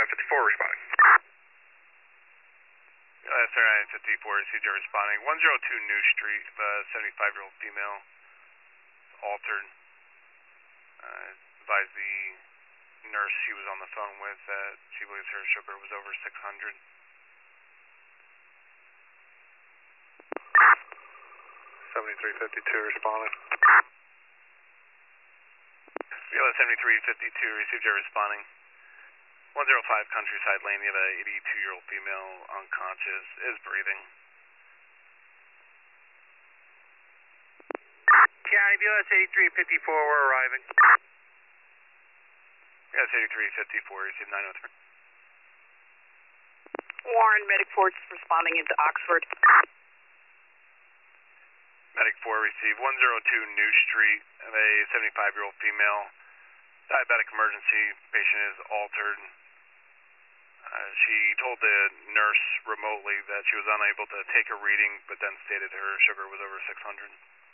7954 responding. 7954, received your responding. 102 New Street, 75-year-old female, altered. Advised the nurse she was on the phone with that she believes her sugar was over 600. 7352 responding. Viola 7352, received your responding. 105 Countryside Lane, you have a 82-year-old female, unconscious, is breathing. County, BLS 8354, we're arriving. BLS 8354, received 903. Warren, Medic 4 responding into Oxford. Medic 4 received 102 New Street, a 75-year-old female, diabetic emergency, patient is altered. She told the nurse remotely that she was unable to take a reading, but then stated her sugar was over 600.